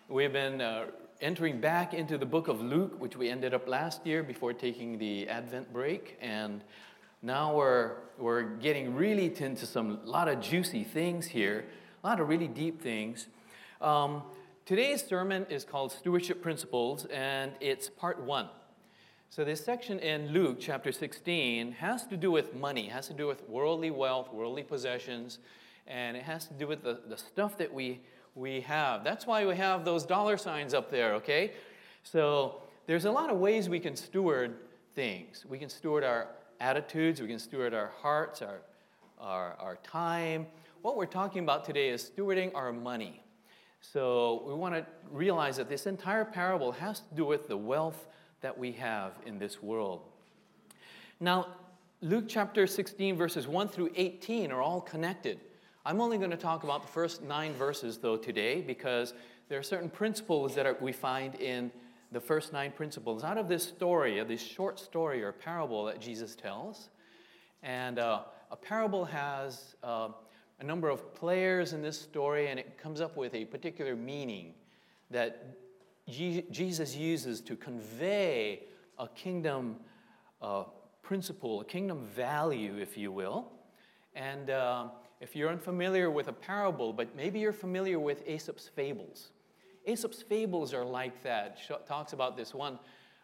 We've been entering back into the book of Luke, which we ended up last year before taking the Advent break. And now we're getting really into a lot of juicy things here, a lot of really deep things. Today's sermon is called Stewardship Principles, and it's part 1. So this section in Luke chapter 16 has to do with money, has to do with worldly wealth, worldly possessions, and it has to do with the stuff that we have. That's why we have those dollar signs up there, okay? So there's a lot of ways we can steward things. We can steward our attitudes, we can steward our hearts, our time. What we're talking about today is stewarding our money. So we want to realize that this entire parable has to do with the wealth that we have in this world. Now, Luke chapter 16, verses 1 through 18 are all connected. I'm only going to talk about the first 9 verses, though, today, because there are certain principles that we find in the first 9 principles out of this story, of this short story or parable that Jesus tells. And a parable has a number of players in this story, and it comes up with a particular meaning that Jesus uses to convey a kingdom principle, a kingdom value, if you will. And if you're unfamiliar with a parable, but maybe you're familiar with Aesop's fables. Aesop's fables are like that. It talks about this one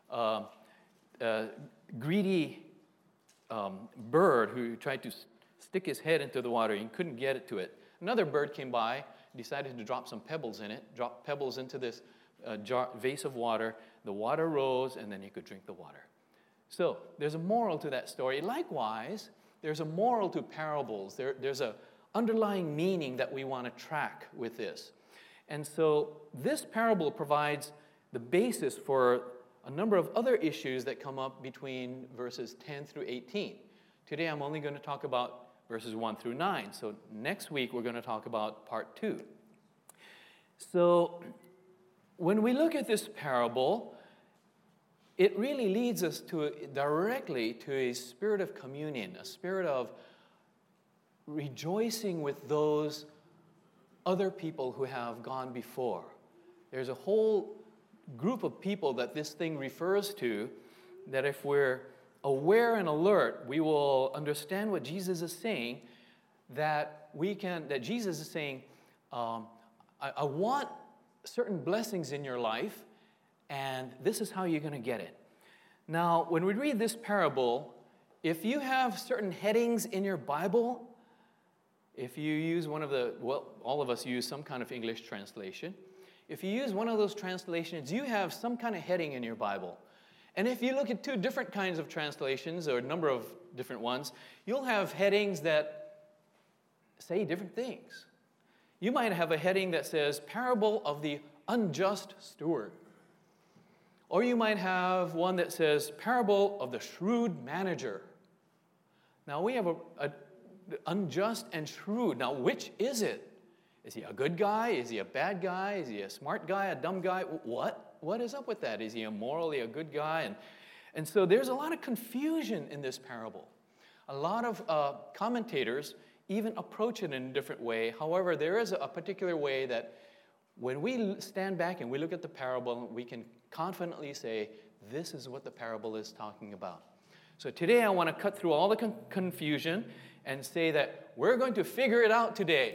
greedy bird who tried to stick his head into the water and couldn't get it to it. Another bird came by, decided to drop some pebbles in it, drop pebbles into this vase of water. The water rose, and then he could drink the water. So there's a moral to that story. Likewise, there's a moral to parables. There's an underlying meaning that we want to track with this. And so this parable provides the basis for a number of other issues that come up between verses 10 through 18. Today I'm only going to talk about verses 1 through 9. So next week we're going to talk about part 2. So when we look at this parable, it really leads us directly to a spirit of communion, a spirit of rejoicing with those other people who have gone before. There's a whole group of people that this thing refers to, that if we're aware and alert, we will understand what Jesus is saying, that Jesus is saying, I want certain blessings in your life, and this is how you're going to get it. Now, when we read this parable, if you have certain headings in your Bible, if you use all of us use some kind of English translation. If you use one of those translations, you have some kind of heading in your Bible. And if you look at 2 different kinds of translations, or a number of different ones, you'll have headings that say different things. You might have a heading that says, Parable of the Unjust Steward. Or you might have one that says, Parable of the Shrewd Manager. Now, we have a unjust and shrewd. Now, which is it? Is he a good guy? Is he a bad guy? Is he a smart guy, a dumb guy? What is up with that? Is he morally a good guy? And so there's a lot of confusion in this parable. A lot of commentators even approach it in a different way. However, there is a particular way that when we stand back and we look at the parable, we can confidently say, this is what the parable is talking about. So today I want to cut through all the confusion and say that we're going to figure it out today.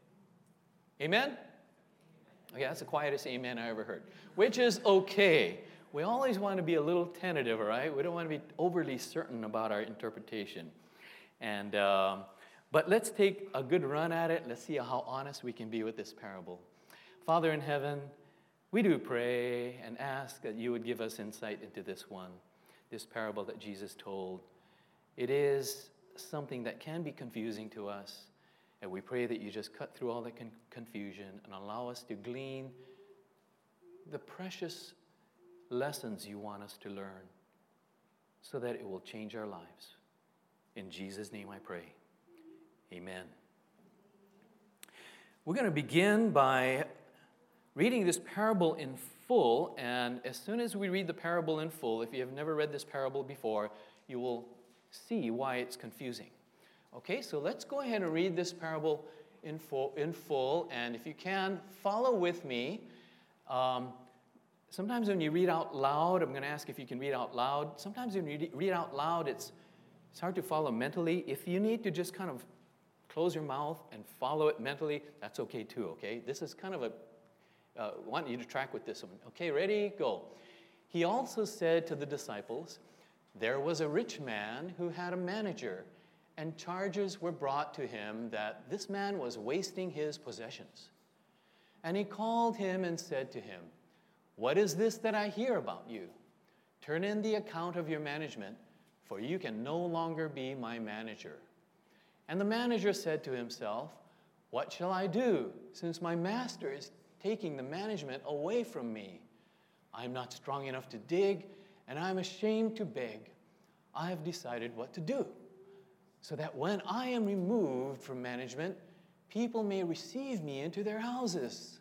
Amen? Okay, that's the quietest amen I ever heard. Which is okay. We always want to be a little tentative, all right? We don't want to be overly certain about our interpretation. And but let's take a good run at it. Let's see how honest we can be with this parable. Father in heaven, we do pray and ask that you would give us insight into this parable that Jesus told. It is something that can be confusing to us, and we pray that you just cut through all the confusion and allow us to glean the precious lessons you want us to learn so that it will change our lives. In Jesus' name I pray. Amen. We're going to begin by reading this parable in full, and as soon as we read the parable in full, if you have never read this parable before, you will see why it's confusing. Okay, so let's go ahead and read this parable in full, and if you can, follow with me Sometimes when you read out loud, I'm going to ask if you can read out loud. Sometimes when you read out loud, it's hard to follow mentally. If you need to just kind of close your mouth and follow it mentally, that's okay too, okay? This is kind of I want you to track with this one. Okay, ready? Go. He also said to the disciples, there was a rich man who had a manager, and charges were brought to him that this man was wasting his possessions. And he called him and said to him, what is this that I hear about you? Turn in the account of your management, for you can no longer be my manager. And the manager said to himself, what shall I do, since my master is taking the management away from me? I am not strong enough to dig, and I am ashamed to beg. I have decided what to do, so that when I am removed from management, people may receive me into their houses.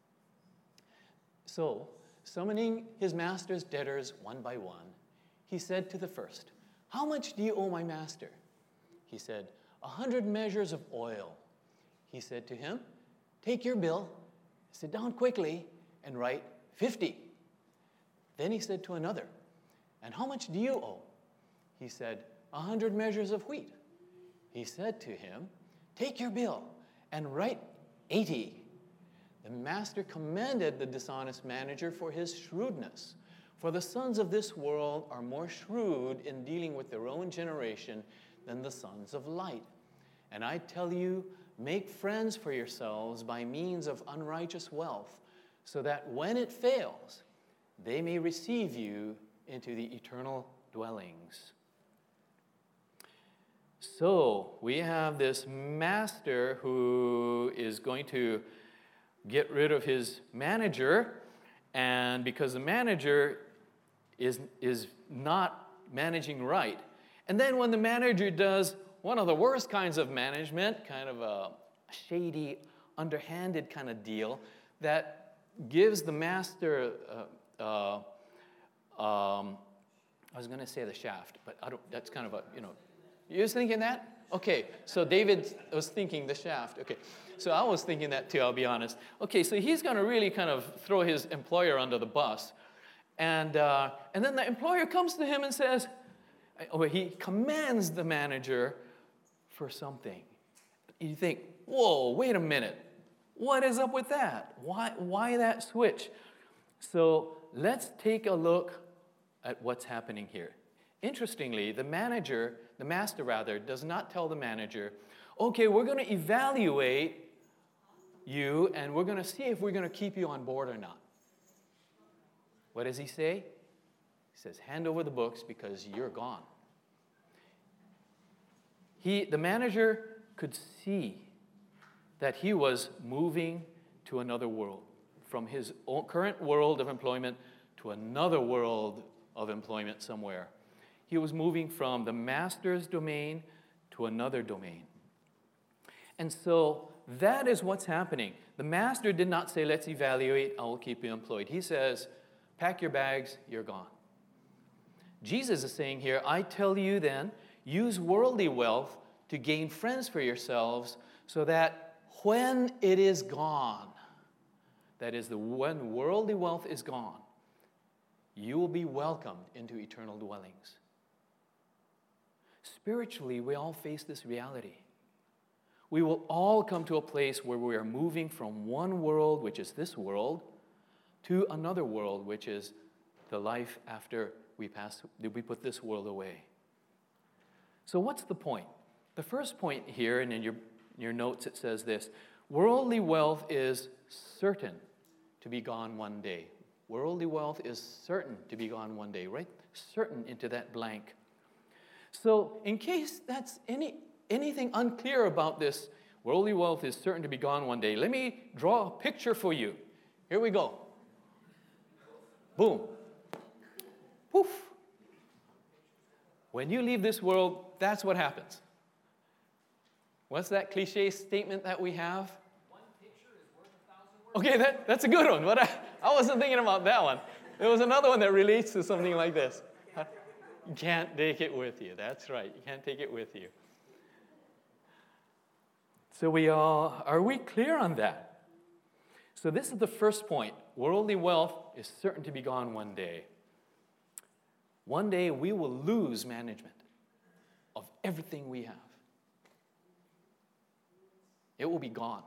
So, summoning his master's debtors one by one, he said to the first, how much do you owe my master? He said, 100 measures of oil. He said to him, take your bill, sit down quickly, and write 50. Then he said to another, and how much do you owe? He said, 100 measures of wheat. He said to him, take your bill and write 80. The master commended the dishonest manager for his shrewdness. For the sons of this world are more shrewd in dealing with their own generation than the sons of light. And I tell you, make friends for yourselves by means of unrighteous wealth, so that when it fails, they may receive you into the eternal dwellings. So we have this master who is going to get rid of his manager, and because the manager is not managing right. And then when the manager does one of the worst kinds of management, kind of a shady, underhanded kind of deal, that gives the master, I was going to say the shaft, but that's kind of a, You was thinking that? Okay, so David was thinking the shaft. Okay, so I was thinking that too, I'll be honest. Okay, so he's going to really kind of throw his employer under the bus. And then the employer comes to him and says, he commands the manager for something. You think, whoa, wait a minute. What is up with that? Why that switch? So let's take a look at what's happening here. Interestingly, the master does not tell the manager, okay, we're going to evaluate you and we're going to see if we're going to keep you on board or not. What does he say? He says, hand over the books because you're gone. The manager could see that he was moving to another world, from his current world of employment to another world of employment somewhere. He was moving from the master's domain to another domain. And so that is what's happening. The master did not say, let's evaluate, I will keep you employed. He says, pack your bags, you're gone. Jesus is saying here, I tell you then, use worldly wealth to gain friends for yourselves so that when it is gone, that is, when worldly wealth is gone, you will be welcomed into eternal dwellings. Spiritually, we all face this reality. We will all come to a place where we are moving from one world, which is this world, to another world, which is the life after we put this world away. So what's the point? The first point here, and in your notes it says this, worldly wealth is certain to be gone one day. Worldly wealth is certain to be gone one day, right? Certain into that blank. So in case that's anything unclear about this, worldly wealth is certain to be gone one day, let me draw a picture for you. Here we go. Boom. Poof. When you leave this world, that's what happens. What's that cliche statement that we have? One picture is worth 1,000 words. Okay, that's a good one. But I wasn't thinking about that one. There was another one that relates to something like this. You can't take it with you. That's right. You can't take it with you. So are we clear on that? So this is the first point. Worldly wealth is certain to be gone one day. One day we will lose management of everything we have. It will be gone.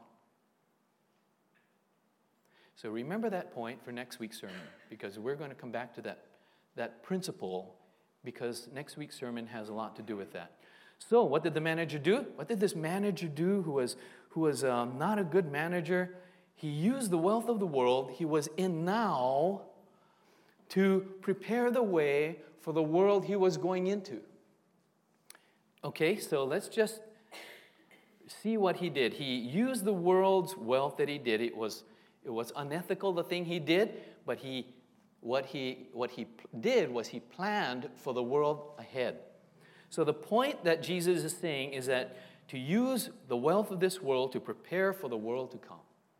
So remember that point for next week's sermon, because we're going to come back to that principle, because next week's sermon has a lot to do with that. So what did the manager do? What did this manager do who was not a good manager? He used the wealth of the world he was in now to prepare the way for the world he was going into. Okay, so let's just see what he did. He used the world's wealth that he did. It was unethical, the thing he did, but what he did was he planned for the world ahead. So the point that Jesus is saying is that to use the wealth of this world to prepare for the world to come.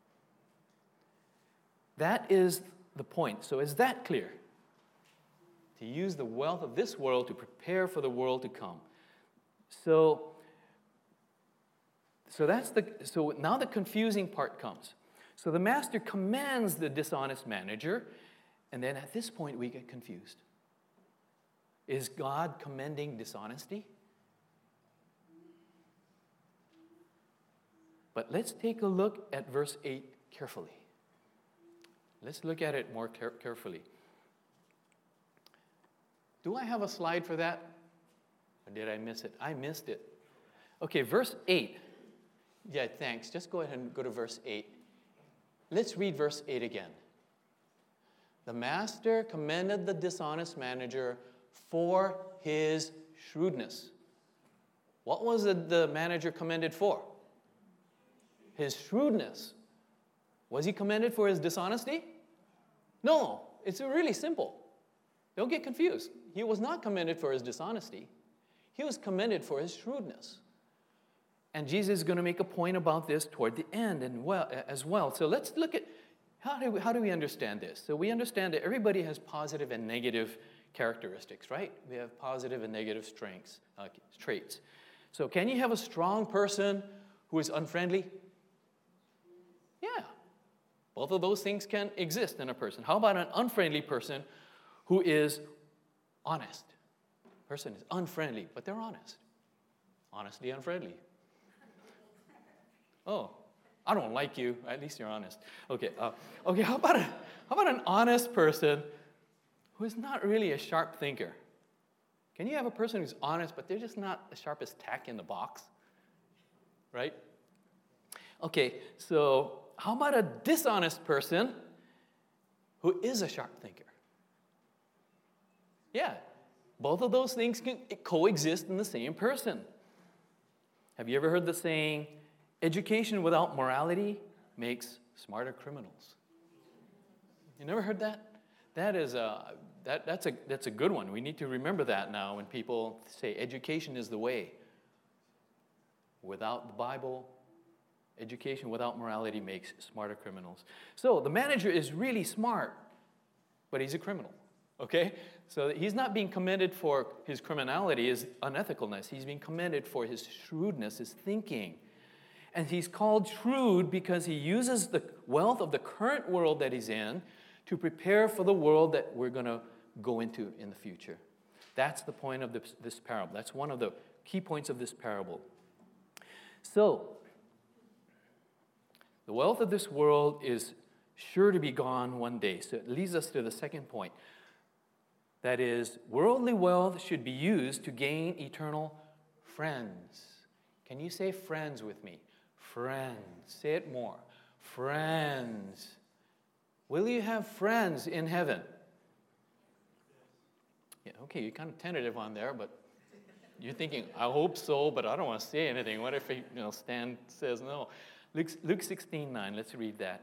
That is the point. So is that clear? To use the wealth of this world to prepare for the world to come. So now the confusing part comes. So the master commands the dishonest manager, and then at this point we get confused. Is God commending dishonesty? But let's take a look at verse 8 carefully. Let's look at it more carefully. Do I have a slide for that? Or did I miss it? I missed it. Okay, verse 8. Yeah, thanks. Just go ahead and go to verse 8. Let's read verse 8 again. The master commended the dishonest manager for his shrewdness. What was the manager commended for? His shrewdness. Was he commended for his dishonesty? No, it's really simple. Don't get confused. He was not commended for his dishonesty. He was commended for his shrewdness. And Jesus is going to make a point about this toward the end as well. So let's look at how do we understand this? So we understand that everybody has positive and negative characteristics, right? We have positive and negative traits. So can you have a strong person who is unfriendly? Yeah. Both of those things can exist in a person. How about an unfriendly person who is honest? Person is unfriendly, but they're honest. Honestly unfriendly. Oh, I don't like you. At least you're honest. Okay. How about an honest person who is not really a sharp thinker? Can you have a person who's honest, but they're just not the sharpest tack in the box? Right? Okay, so how about a dishonest person who is a sharp thinker? Yeah, both of those things can coexist in the same person. Have you ever heard the saying, education without morality makes smarter criminals? You never heard that? That's a good one. We need to remember that now when people say education is the way. Without the Bible, education without morality makes smarter criminals. So the manager is really smart, but he's a criminal, okay? So he's not being commended for his criminality, his unethicalness. He's being commended for his shrewdness, his thinking. And he's called shrewd because he uses the wealth of the current world that he's in to prepare for the world that we're going to go into in the future. That's the point of this parable. That's one of the key points of this parable. So, the wealth of this world is sure to be gone one day. So it leads us to the second point. That is, worldly wealth should be used to gain eternal friends. Can you say friends with me? Friends. Say it more. Friends. Will you have friends in heaven? Yeah, okay, you're kind of tentative on there, but you're thinking, I hope so, but I don't want to say anything. What if Stan says no? Luke 16:9, let's read that.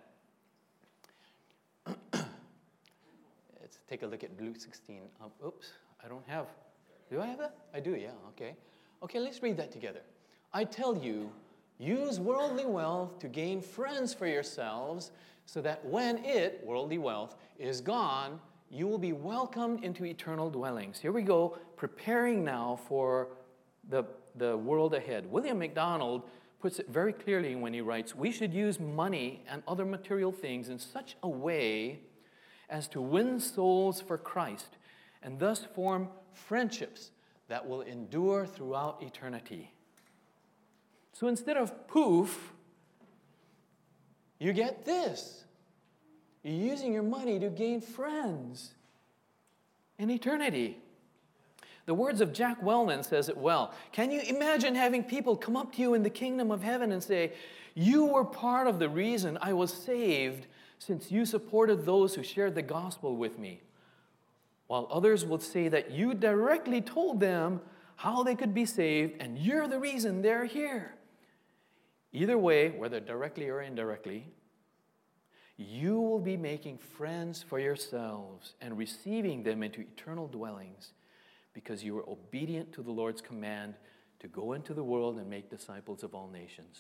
Let's take a look at Luke 16. Oops, I don't have. Do I have that? I do, yeah, okay. Okay, let's read that together. I tell you, use worldly wealth to gain friends for yourselves, so that when worldly wealth, is gone, you will be welcomed into eternal dwellings. Here we go, preparing now for the world ahead. William MacDonald puts it very clearly when he writes, "We should use money and other material things in such a way as to win souls for Christ and thus form friendships that will endure throughout eternity." So instead of poof, you get this. You're using your money to gain friends in eternity. The words of Jack Wellman says it well. Can you imagine having people come up to you in the kingdom of heaven and say, "You were part of the reason I was saved since you supported those who shared the gospel with me," while others will say that you directly told them how they could be saved and you're the reason they're here. Either way, whether directly or indirectly, you will be making friends for yourselves and receiving them into eternal dwellings because you were obedient to the Lord's command to go into the world and make disciples of all nations.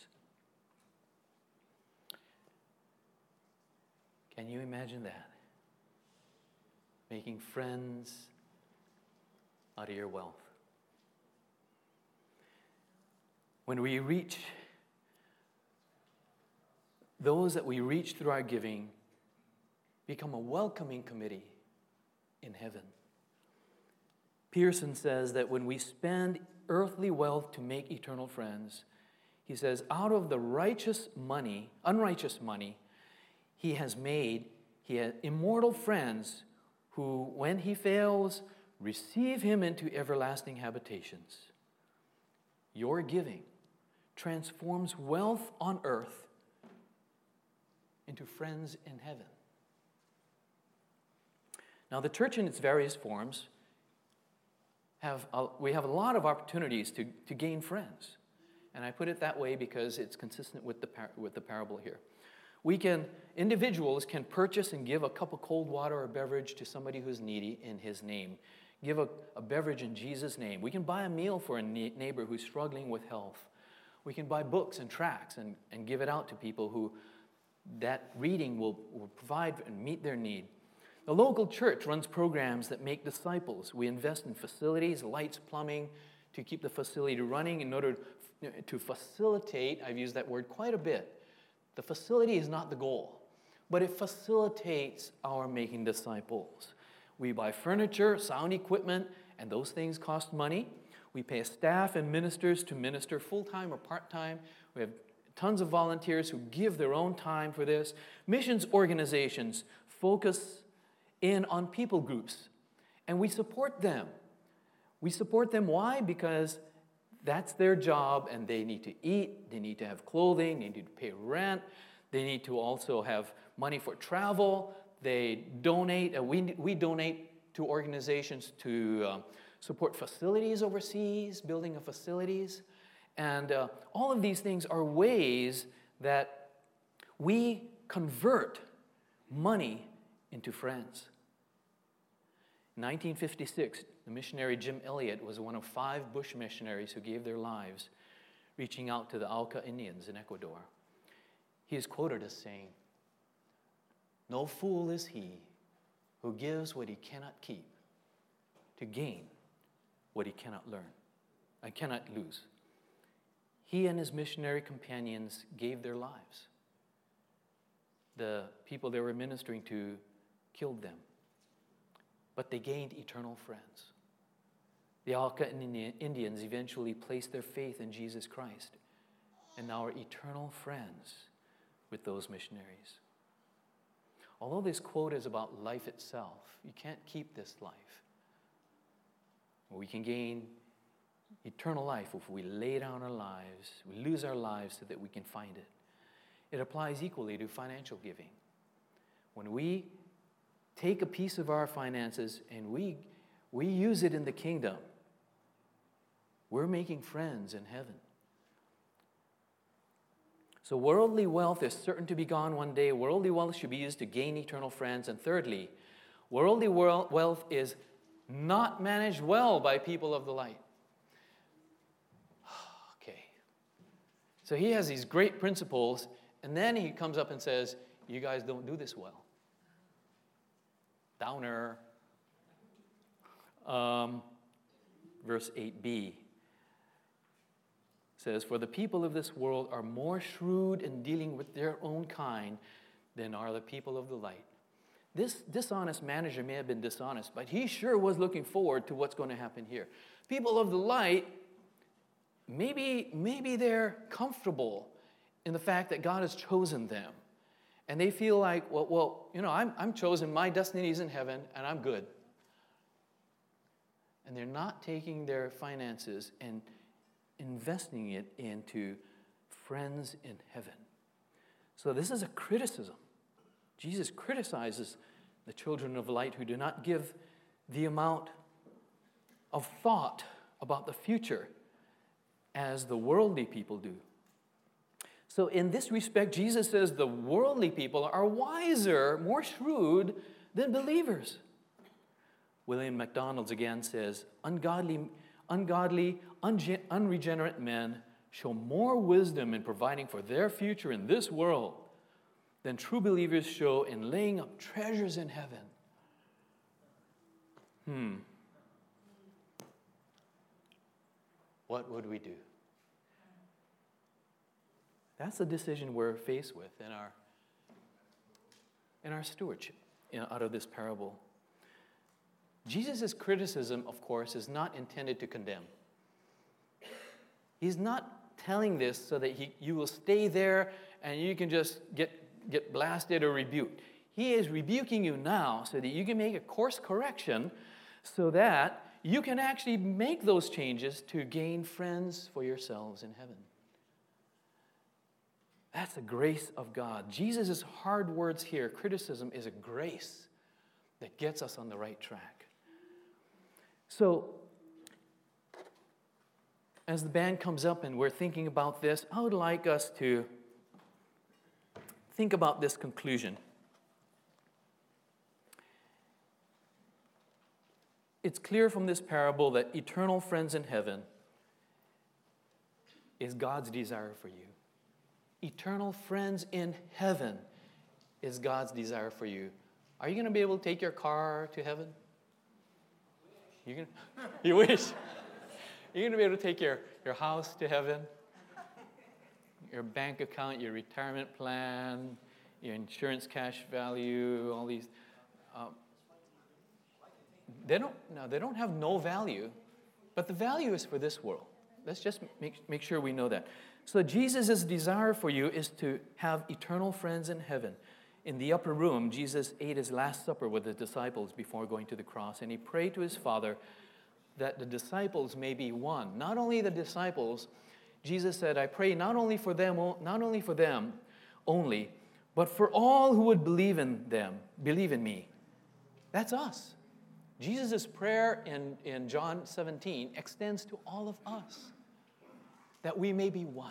Can you imagine that? Making friends out of your wealth. When we reach those that we reach through our giving, become a welcoming committee in heaven. Pearson says that when we spend earthly wealth to make eternal friends, he says, out of the unrighteous money he has immortal friends who, when he fails, receive him into everlasting habitations. Your giving transforms wealth on earth into friends in heaven. Now, the church in its various forms we have a lot of opportunities to gain friends. And I put it that way because it's consistent with the parable here. Individuals can purchase and give a cup of cold water or beverage to somebody who's needy in his name. Give a beverage in Jesus' name. We can buy a meal for a neighbor who's struggling with health. We can buy books and tracts and give it out to people who that reading will provide and meet their need. The local church runs programs that make disciples. We invest in facilities, lights, plumbing, to keep the facility running in order to facilitate. I've used that word quite a bit. The facility is not the goal, but it facilitates our making disciples. We buy furniture, sound equipment, and those things cost money. We pay staff and ministers to minister full-time or part-time. We have tons of volunteers who give their own time for this. Missions organizations focus in on people groups, and we support them. We support them, why? Because that's their job, and they need to eat, they need to have clothing, they need to pay rent, they need to also have money for travel. They donate, we donate to organizations to support facilities overseas, building of facilities. And all of these things are ways that we convert money into friends. In 1956, the missionary Jim Elliot was one of 5 Bush missionaries who gave their lives reaching out to the Auca Indians in Ecuador. He is quoted as saying, "No fool is he who gives what he cannot keep to gain what he cannot lose." He and his missionary companions gave their lives. The people they were ministering to killed them, but they gained eternal friends. The Auca Indians eventually placed their faith in Jesus Christ and now are eternal friends with those missionaries. Although this quote is about life itself, you can't keep this life. We can gain eternal life if we lay down our lives, we lose our lives so that we can find it. It applies equally to financial giving. When we take a piece of our finances and we use it in the kingdom, we're making friends in heaven. So worldly wealth is certain to be gone one day. Worldly wealth should be used to gain eternal friends. And thirdly, worldly wealth is not managed well by people of the light. Okay. So he has these great principles, and then he comes up and says, you guys don't do this well. Downer. Verse 8b says, "For the people of this world are more shrewd in dealing with their own kind than are the people of the light." This dishonest manager may have been dishonest, but he sure was looking forward to what's going to happen here. People of the light, maybe they're comfortable in the fact that God has chosen them. And they feel like, well, I'm chosen, my destiny is in heaven, and I'm good. And they're not taking their finances and investing it into friends in heaven. So this is a criticism. Jesus criticizes the children of light who do not give the amount of thought about the future as the worldly people do. So in this respect, Jesus says the worldly people are wiser, more shrewd than believers. William MacDonald again says, unregenerate men show more wisdom in providing for their future in this world than true believers show in laying up treasures in heaven. What would we do? That's the decision we're faced with in our stewardship out of this parable. Jesus' criticism, of course, is not intended to condemn. He's not telling this so that you will stay there and you can just get blasted or rebuked. He is rebuking you now so that you can make a course correction so that you can actually make those changes to gain friends for yourselves in heaven. That's the grace of God. Jesus' hard words here, criticism, is a grace that gets us on the right track. So, as the band comes up and we're thinking about this, I would like us to think about this conclusion. It's clear from this parable that eternal friends in heaven is God's desire for you. Eternal friends in heaven is God's desire for you. Are you going to be able to take your car to heaven? You wish. You're going to be able to take your house to heaven, your bank account, your retirement plan, your insurance cash value, all these. They don't have no value, but the value is for this world. Let's just make sure we know that. So Jesus' desire for you is to have eternal friends in heaven. In the upper room, Jesus ate his last supper with his disciples before going to the cross, and he prayed to his Father that the disciples may be one. Not only the disciples, Jesus said, "I pray not only for them only, but for all who would believe in me." That's us. Jesus' prayer in John 17 extends to all of us, that we may be one.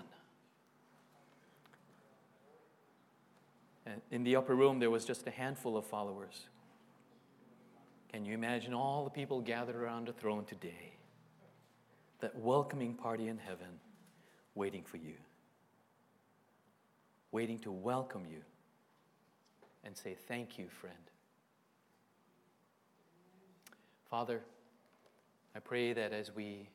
And in the upper room, there was just a handful of followers. Can you imagine all the people gathered around the throne today? That welcoming party in heaven, waiting for you. Waiting to welcome you and say, "Thank you, friend." Father, I pray that as we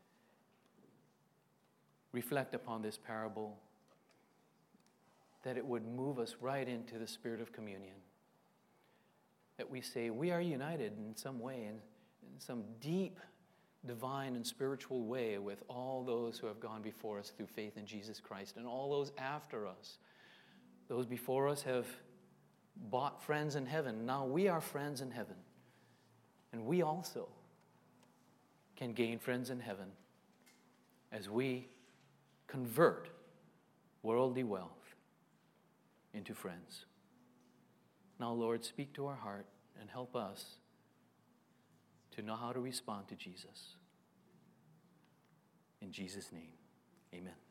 reflect upon this parable, that it would move us right into the spirit of communion. That we say we are united in some way, in some deep, divine, and spiritual way with all those who have gone before us through faith in Jesus Christ, and all those after us. Those before us have bought friends in heaven. Now we are friends in heaven. And we also can gain friends in heaven as we convert worldly wealth into friends. Now, Lord, speak to our heart and help us to know how to respond to Jesus. In Jesus' name, amen.